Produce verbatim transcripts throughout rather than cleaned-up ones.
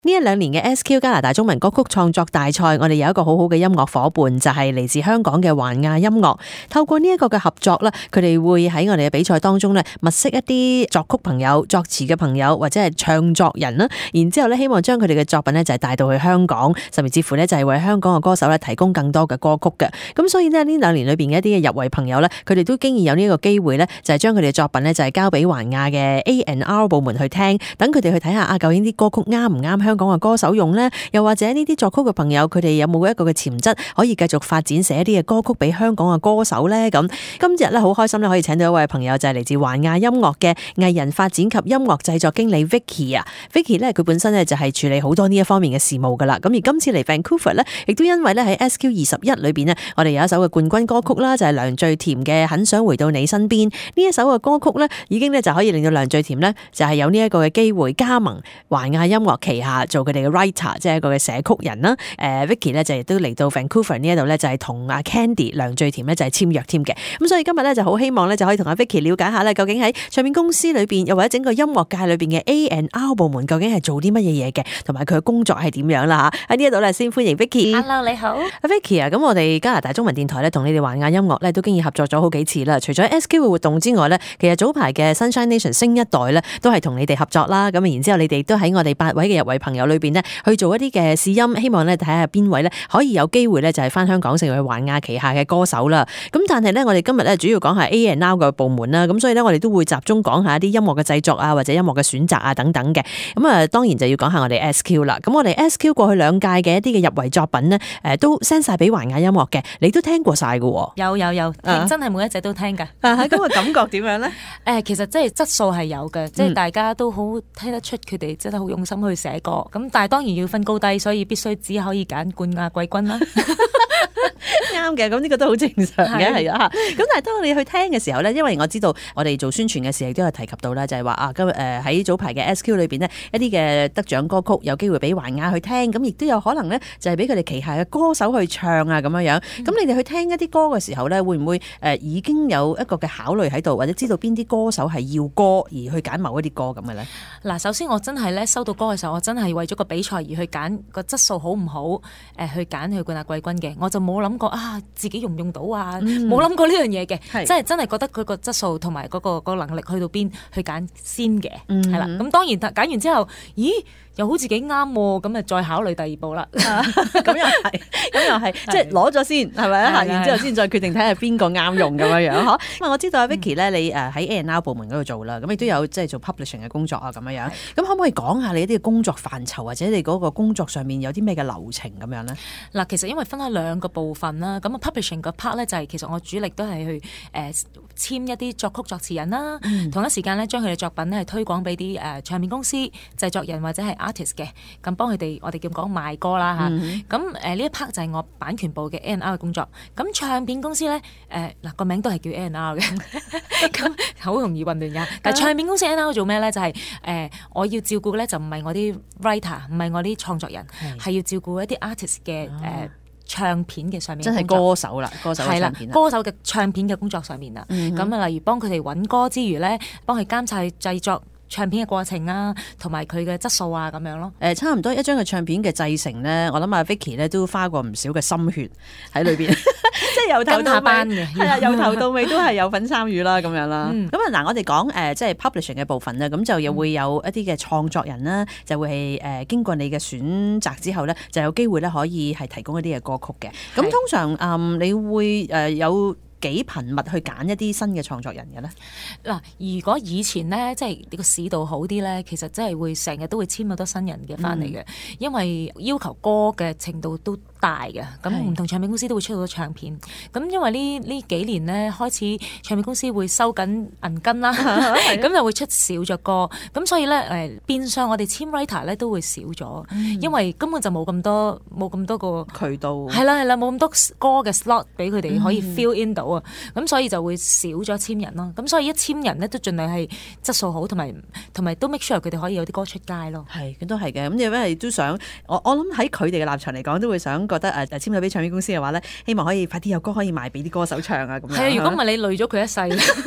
呢一兩年嘅 S Q 加拿大中文歌曲創作大賽，我哋有一個好好嘅音樂伙伴，就係嚟自香港嘅環亞音樂。透過呢一個嘅合作啦，佢哋會喺我哋嘅比賽當中咧，物色一啲作曲朋友、作詞嘅朋友或者係唱作人啦，然之後咧，希望將佢哋嘅作品咧就係帶到去香港，甚至乎咧就係為香港嘅歌手咧提供更多嘅歌曲嘅。咁所以呢，呢兩年裏邊嘅一啲嘅入圍朋友咧，佢哋都經已有呢一個機會咧，就係將佢哋嘅作品咧就係交俾環亞嘅 A and R 部門去聽，等佢哋去睇下啊，究竟啲歌曲啱唔啱香港嘅歌手用呢？又或者呢啲作曲嘅朋友，佢哋有冇一個嘅潛質可以繼續發展寫一啲嘅歌曲俾香港嘅歌手呢？咁今日咧好開心咧，可以請到一位朋友，就係嚟自環亞音樂嘅藝人發展及音樂製作經理 Vicky 啊。Vicky 咧佢本身咧就係處理好多呢一方面嘅事務噶啦。咁而今次嚟 Vancouver 咧，亦都因為咧喺 S Q 二十一裏邊呢，我哋有一首嘅冠軍歌曲啦，就係梁最甜嘅《很想回到你身邊》。呢一首嘅歌曲咧，已經咧就可以令到梁最甜咧就係有呢一個嘅機會加盟環亞音樂旗下做佢哋嘅 writer， 即係一個嘅寫曲人啦。誒 Vicky 咧就亦都嚟到 Vancouver 呢一度咧，就係同阿 Candy 梁最甜咧就係簽約添嘅。咁所以今日咧就好希望咧就可以同阿 Vicky 了解下咧，究竟喺唱片公司裏邊，又或者整個音樂界裏邊嘅 A and R 部門究竟係做啲乜嘢嘢嘅，同埋佢嘅工作係點樣啦嚇。喺呢一度咧先歡迎 Vicky。Hello， 你好， 阿 Vicky 啊，咁我哋加拿大中文電台咧同你哋環亞音樂咧都經已合作咗好幾次啦。除咗 S Q 嘅活動之外咧，其實早排嘅 Sunshine Nation 星一代咧都係同你哋合作啦。咁然之後你哋都喺我哋八位嘅入圍朋友裏邊咧去做一啲嘅試音，希望咧睇下邊位咧可以有機會咧就係翻香港成為環亞旗下嘅歌手啦。咁但係咧我哋今日咧主要講下 A and R 嘅部門啦，咁所以咧我哋都會集中講下一啲音樂嘅製作啊，或者音樂嘅選擇啊等等嘅。咁啊當然就要講下我哋 S Q 啦。咁我哋 S Q 過去兩屆嘅一啲嘅入圍作品咧，誒都 send 晒俾環亞音樂嘅，你都聽過晒噶？ 有有有，啊、真係每一隻都聽噶。 啊，咁個感覺點樣咧？ 誒，其實即係質素係有嘅，即係大家都好聽得出佢哋真係好用心去寫歌。咁但係當然要分高低，所以必須只可以揀冠亞季軍啦。 啱嘅，咁呢個都好正常嘅，係啊。咁但係當你去聽嘅時候咧，因為我知道我哋做宣傳嘅時候亦都有提及到啦，就係話啊，今日誒喺早排嘅 S Q 裏邊呢，一啲嘅得獎歌曲有機會俾環亞去聽，咁亦都有可能咧就係俾佢哋旗下嘅歌手去唱啊咁樣樣。咁、嗯、你哋去聽一啲歌嘅時候咧，會唔會誒已經有一個嘅考慮喺度，或者知道邊啲歌手係要歌而去揀某一啲歌咁嘅咧？ 嗱，首先我真係咧收到歌嘅時候，我真係為咗個比賽而去揀個質素好唔好，誒去揀去冠亞季軍嘅，我就冇諗過啊自己用唔用到啊，冇諗、嗯、過呢樣嘢嘅，即係真係覺得佢個質素同埋嗰個個能力去到邊去揀先嘅，係、嗯、啦。咁當然揀完之後，咦又好似幾啱喎，咁啊再考慮第二步啦。 咁又係，咁又係，即係攞咗先係咪啊？行完之後先再決定睇下邊個啱用咁樣樣嗬。咁啊，我知道阿 Vicky 咧，你誒喺 A and R 部門嗰度做啦，咁亦都有即係做 publishing 嘅工作啊咁樣樣。咁可唔可以講下你一啲嘅工作範疇，或者你嗰個工作上面有啲咩嘅流程咁樣咧？ 嗱，其實因為分開兩個部分啦，咁啊 publishing 個 part 咧就係其實我主力都係去誒簽一啲作曲作詞人啦，嗯、同一時間咧將佢哋作品咧係推廣俾啲誒唱片公司、製作人或者係 artist 嘅，咁幫佢哋我哋叫講賣歌啦嚇。咁誒呢一 part 就係我版權部嘅 A and R 嘅工作。咁唱片公司咧誒嗱個名都係叫 A and R 嘅，咁好容易混亂㗎。但係唱片公司 A and R 做咩咧？就係、是、誒、呃、我要照顧咧就唔係我啲 writer， 唔係我啲創作人，係要照顧一啲 artist 嘅誒。呃唱片嘅上面真係歌手啦，歌手嘅唱片啦，歌手嘅唱片嘅工作上面啦。咁啊、嗯，例如幫佢哋揾歌之餘咧，幫佢監察製作唱片嘅過程啊，同埋佢嘅質素啊，咁樣咯。誒，差唔多一張嘅唱片嘅製成咧，我諗阿 Vicky 咧都花過唔少嘅心血喺裏邊，即係由頭到尾嘅，係啊，由頭到尾都係有份參與啦，咁樣啦。咁啊嗱，我哋講誒即係 publishing 嘅部分咧，咁就又會有一啲嘅創作人啦，就會係誒經過你嘅選擇之後咧，就有機會咧可以係提供一啲嘅歌曲嘅。咁通常誒你會誒有幾頻密去揀一啲新嘅創作人嘅咧？嗱，如果以前咧，即係你個市道好啲咧，其實真係會成日都會簽好多新人嘅翻嚟嘅，嗯、因為要求歌嘅程度都大嘅，咁唔同唱片公司都會出好多唱片。咁因為呢呢幾年咧，開始唱片公司會收緊銀根啦，咁就會出少咗歌，咁所以咧誒變相我哋簽 writer 咧都會少咗，嗯、因為根本就冇咁多冇咁多個渠道，係啦係啦，冇咁多歌嘅 slot 俾佢哋可以 fill in 到。咁、嗯、所以就會少咗簽人咯，咁所以一簽人咧都盡量係質素好，同埋同埋都 make sure 佢哋可以有啲歌出街咯。係，咁都係嘅。咁因為都想，我我諗喺佢哋嘅立場嚟講，都會想覺得誒誒簽咗俾唱片公司嘅話咧，希望可以快啲有歌可以賣俾啲歌手唱啊咁樣。係啊，如果唔係你累咗佢一世。佢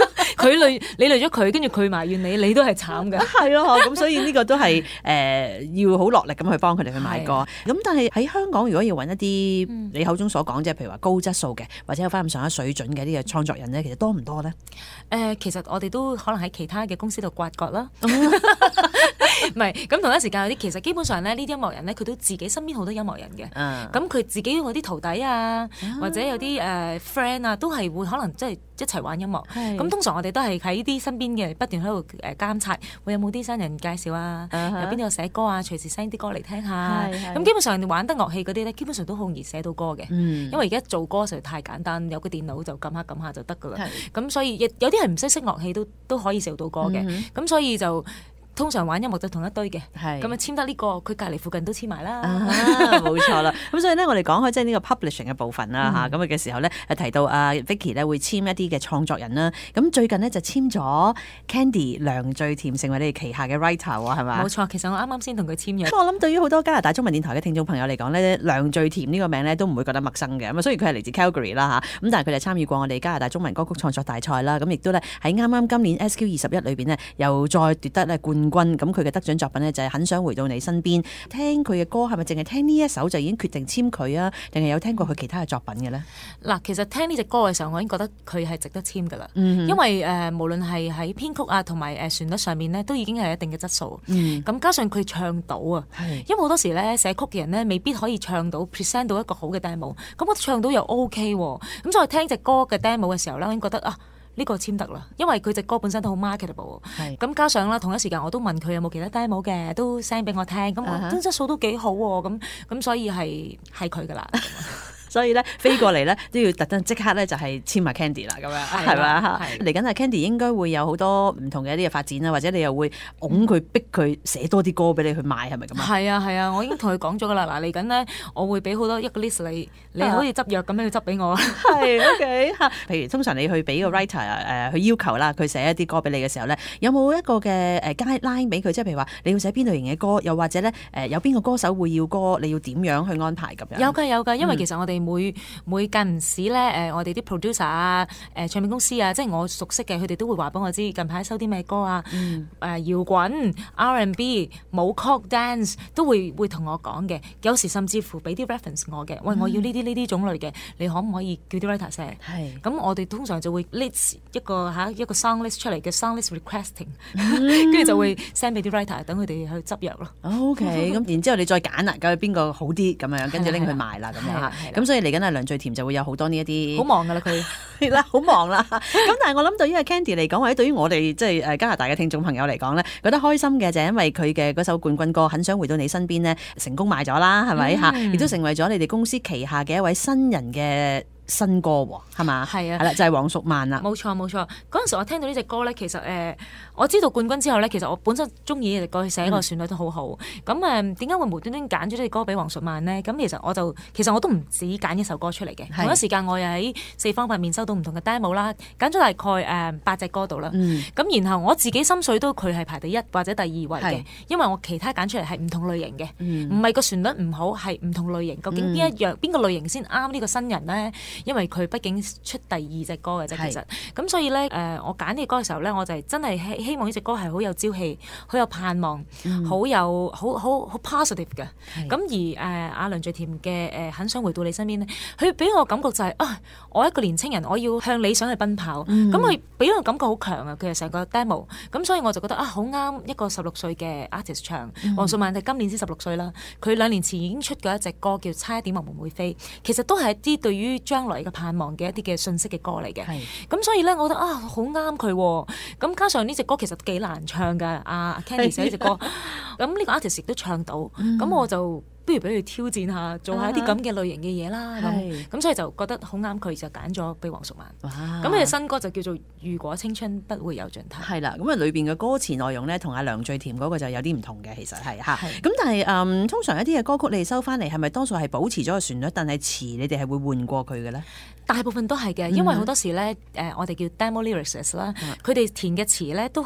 佢累你累咗佢，跟住佢埋怨你，你都係慘嘅。 係咯，咁所以呢個都係誒、呃、要好落力咁去幫佢哋去買歌。咁但係喺香港，如果要揾一啲你口中所講即係譬如話高質素嘅，或者有翻咁上下水準嘅呢個創作人咧，其實多唔多咧？誒、 呃，其實我哋都可能喺其他嘅公司度刮角啦。唔係，咁同一時間有啲其實基本上咧，呢啲音樂人咧，佢都自己身邊好多音樂人嘅。咁、uh, 佢自己嗰啲徒弟啊，uh, 或者有啲誒、uh, friend 啊，都係會可能即係一齊玩音樂。咁通常我哋都係喺啲身邊嘅不斷喺度誒監察，會有冇啲新人介紹啊，uh-huh. 有邊度寫歌啊，隨時 send 啲歌嚟聽下。咁基本上玩得樂器嗰啲咧，基本上都好容易寫到歌嘅。Uh-huh. 因為而家做歌實在太簡單，有個電腦就撳下撳下就得噶啦。咁、uh-huh. 所以有啲係唔識識樂器都都可以寫到歌嘅。咁、uh-huh. 所以就。通常玩音樂就同一堆嘅，咁啊簽得呢、這個，佢隔離附近都簽埋啦。 冇、啊、錯啦，咁所以咧，我哋講開即係呢個 publishing 嘅部分啦嚇，咁嘅時候咧，提到阿 Vicky 咧會簽一啲嘅創作人啦。咁最近呢，就簽咗 Candy 梁聚甜成為你哋旗下嘅 writer 喎，係咪？ 冇錯，其實我啱啱先同佢簽約。 我諗對於好多加拿大中文電台嘅聽眾朋友嚟講咧，梁聚甜呢個名咧都唔會覺得陌生嘅。咁啊，雖然佢係嚟自 Calgary 啦嚇，咁但係佢哋參與過我哋加拿大中文歌曲創作大賽啦，咁亦都咧喺啱啱今年 S Q 二十一裏邊呢，又再奪得咧冠軍。咁佢嘅得獎作品呢，就係很想回到你身邊。聽佢嘅歌係咪淨係聽呢一首就已經決定簽佢啊？定係有聽過佢其他嘅作品嘅呢？嗱， 其實聽呢隻歌嘅時候，我已經覺得佢係值得簽噶啦。嗯、因為誒、呃，無論係喺編曲啊，同埋誒旋律上面呢，都已經係一定嘅質素。咁、嗯、加上佢唱到啊，因為好多時咧寫曲嘅人呢，未必可以唱到 present 到一個好嘅 demo。咁我唱到又 OK 喎。咁所以聽隻歌嘅 demo 嘅時候咧，我已經覺得啊。呢、這個簽得啦，因為佢隻歌本身都好 marketable，咁加上啦，同一時間我都問佢有冇其他 demo 嘅，都 send 俾我聽，咁我真質素都幾好喎，咁咁所以係係佢噶啦。 所以咧飛過嚟咧都要特登即刻咧就係簽埋 Candy 啦，咁樣係咪？嚟緊啊 Candy 應該會有好多唔同嘅一啲嘅發展啦，或者你又會擁佢逼佢寫多啲歌俾你去賣，係咪咁啊？係啊係啊，我已經同佢講咗噶啦，嗱嚟緊呢，我會俾好多一個 list 你，你好似執藥咁樣要執俾我。 係 OK 嚇，譬如通常你去俾個 writer 誒、呃、去要求啦，佢寫一啲歌俾你嘅時候咧，有冇一個嘅誒 guideline 俾佢？即係譬如話你要寫邊類型嘅歌，又或者咧誒、呃、有邊個歌手會要歌，你要點樣去安排咁樣？ 有㗎有㗎，因為其實我哋每每間唔時咧，誒我哋啲 producer 啊，誒唱片公司啊，即係我熟悉嘅，佢哋都會話俾我知近排收啲咩歌啊，誒、嗯呃、搖滾、R and B、舞曲、dance 都會會同我講嘅。有時甚至乎俾啲 reference 我嘅，喂，我要呢啲呢啲種類嘅，你可唔可以叫啲 writer 寫？係。咁我哋通常就會 list 一個嚇一個 song list 出嚟嘅 song list requesting，跟住、嗯、就會 send 俾啲 writer 等佢哋去執藥咯。OK， 咁然之後你再揀啦，究竟邊個好啲咁樣，跟住拎去賣啦咁樣嚇。咁所以嚟緊啊梁聚甜就會有好多呢一啲好忙噶啦佢係啦，好忙啦。咁但係我諗對於阿 Candy 嚟講，或者對於我哋即係誒加拿大嘅聽眾朋友嚟講咧，覺得開心嘅就係因為佢嘅嗰首冠軍歌《很想回到你身邊》咧，成功賣咗啦，係咪嚇？亦、嗯、都成為咗你哋公司旗下嘅一位新人嘅新歌喎，係嘛？係啊，係啦，就係、是、黃淑曼啦。 冇錯冇錯，嗰陣時我聽到呢隻歌咧，其實誒、呃、我知道冠軍之後咧，其實我本身中意呢隻歌，佢寫個旋律都好好。咁誒點解會無端端揀咗呢隻歌俾黃淑曼呢？咁其實我就其實我都唔止揀一首歌出嚟嘅。同一時間我又喺四方八面收到唔同嘅 demo 啦，揀咗大概誒、呃、八隻歌度啦。咁、嗯、然後我自己心水都佢係排第一或者第二位嘅，因為我其他揀出嚟係唔同類型嘅，唔、嗯、係個旋律唔好，係唔同類型。究竟邊一樣邊、嗯、個類型先啱呢個新人呢？因為佢畢竟出第二隻歌嘅啫，其實咁所以咧，誒、呃，我揀呢隻歌嘅時候咧，我就係真係希希望呢隻歌係好有朝氣，好有盼望，好、嗯、有好好好 positive 嘅。咁而誒阿梁聚甜嘅誒很想回到你身邊咧，佢俾我感覺就係、是、啊，我一個年青人，我要向理想去奔跑。咁佢俾我感覺好強啊！佢係成個 demo，咁所以我就覺得啊，好啱一個十六歲嘅 artist 唱。黃淑曼係今年先十六歲啦，佢兩年前已經出過一隻歌叫《差一點我們會飛》，其實都係一啲對於將來嘅盼望嘅一啲嘅信息嘅歌嚟嘅，咁所以咧，我覺得啊，好啱佢。咁加上呢隻歌其實幾難唱噶，阿、啊、Candy 寫呢隻歌，咁呢個 artist 亦都唱到，咁、嗯、我就不如俾佢挑戰下，做下一啲咁嘅類型嘅嘢啦。咁咁所以就覺得好啱佢，就揀咗俾黃淑曼。咁佢新歌就叫做《如果青春不會有盡頭》。係啦，咁啊裏邊嘅歌詞內容咧，同阿梁聚甜嗰個就有啲唔同嘅，其實係嚇。咁但係誒、嗯，通常一啲嘅歌曲你哋收翻嚟，係咪多數係保持咗個旋律，但係詞你哋係會換過佢嘅咧？大部分都係嘅，因為好多時咧，誒、呃、我哋叫 demo lyrics 啦，佢哋填嘅詞咧都係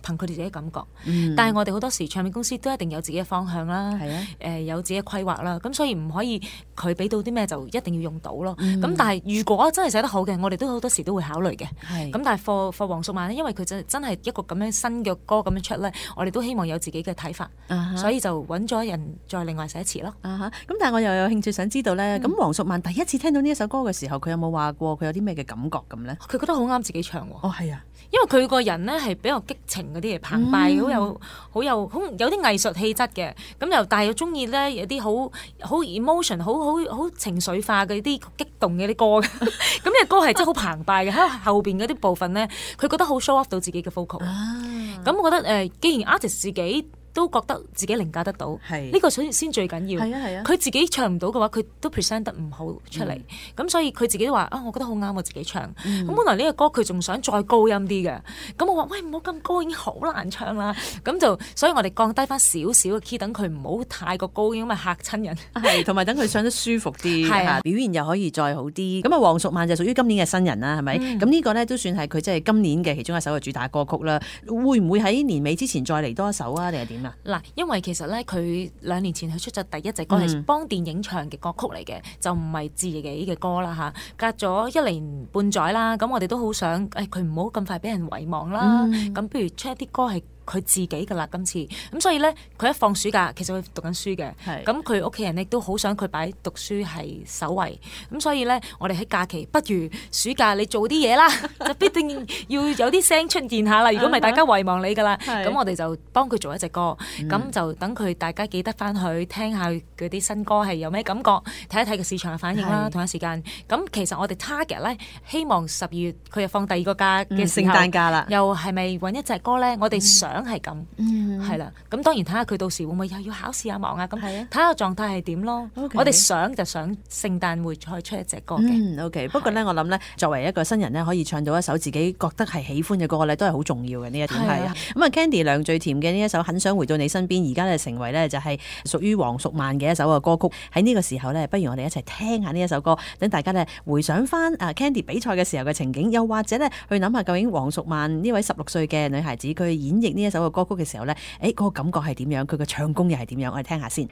憑佢哋自己感覺。 嗯、 但係我哋好多時唱片公司都一定有自己嘅方向啦， 係啊， 誒、呃、有自己嘅規劃啦，咁所以唔可以佢俾到啲咩就一定要用到咯。咁、 嗯、 但係如果真係寫得好嘅，我哋都好多時都會考慮嘅。 係。 咁但係 for for 黃淑蔓咧，因為佢真真係一個咁樣新嘅歌咁樣出咧，我哋都希望有自己嘅睇法， 啊、 所以就揾咗人再另外寫詞咯。 啊哈！咁但係我又有興趣想知道咧，咁黃淑蔓第一次聽到呢一首歌嘅時候，佢有冇話過佢有啲咩嘅感覺咁咧？ 佢覺得好啱自己唱喎。 哦，係啊， 因為佢個人咧係比較激情嗰啲嘢，澎湃，好、嗯、有好有好有啲藝術氣質嘅。咁又但係又中意咧有啲好好 emotion 好好好情緒化嘅啲激動嘅啲歌嘅。咁呢個歌係真係好澎湃嘅，喺後邊嗰啲部分咧，佢覺得好 show off 到自己嘅 vocal。咁、啊、我覺得誒、呃，既然 artist 自己都覺得自己凌駕得到，呢、這個先先最緊要。係啊係啊，佢自己唱唔到嘅話，佢都 present 得唔好出嚟。咁、嗯、所以佢自己都話啊，我覺得好啱我自己唱。咁、嗯、本來呢個歌佢仲想再高音啲嘅，咁我話喂，唔好咁高，已經好難唱啦。咁就所以我哋降低翻少少嘅 key，等佢唔好太過高音，咁咪嚇親人。係，同埋等佢唱得舒服啲，啊、表現又可以再好啲。咁啊，黃淑蔓就屬於今年嘅新人啦，係咪？咁、嗯、呢個咧都算係佢即係今年嘅其中一首嘅主打歌曲啦。會唔會喺年尾之前再嚟多一首啊？定係點？嗱，因為其實咧，佢兩年前佢出咗第一隻歌係幫電影唱嘅歌曲嚟嘅，就唔係自己嘅歌啦嚇。隔咗一年半載啦，咁我哋都好想誒佢唔好咁快俾人遺忘啦。咁、嗯、不如出一啲歌係佢自己噶啦，今次咁所以咧，佢一放暑假，其實佢讀緊書嘅，咁佢屋企人亦都好想佢擺讀書係首位，咁所以咧，我哋喺假期，不如暑假你做啲嘢啦，就必定要有啲聲出現下啦。如果唔係，大家遺忘你噶啦，咁我哋就幫佢做一隻歌，咁、嗯、就等佢大家記得翻去聽下嗰啲新歌係有咩感覺，睇一睇個市場嘅反應啦。同一時間，咁其實我哋 target 咧，希望十二月佢又放第二個假嘅時候，聖誕假啦，又係咪揾一隻歌咧？我哋想。係咁，係、嗯、啦，咁當然睇下佢到時會唔會又要考試啊忙啊，咁睇下狀態係點咯。Okay. 我哋想就想聖誕會再出一隻歌嘅。嗯，OK。不過咧，我諗咧，作為一個新人咧，可以唱到一首自己覺得係喜歡嘅歌咧，都係好重要嘅呢一點係啊。咁啊 ，Candy 梁最甜嘅呢一首《很想回到你身邊》，而家咧成為咧就係屬於黃淑蔓嘅一首嘅歌曲。喺呢個時候咧，不如我哋一齊聽下呢一首歌，等大家咧回想翻啊 Candy 比賽嘅時候嘅情景，又或者咧去諗下究竟黃淑蔓呢位十六歲嘅女孩子佢演繹呢一首嘅歌曲嘅時候咧，誒、哎、嗰、那個感覺係點樣？佢嘅唱功又係點樣？我哋聽下先。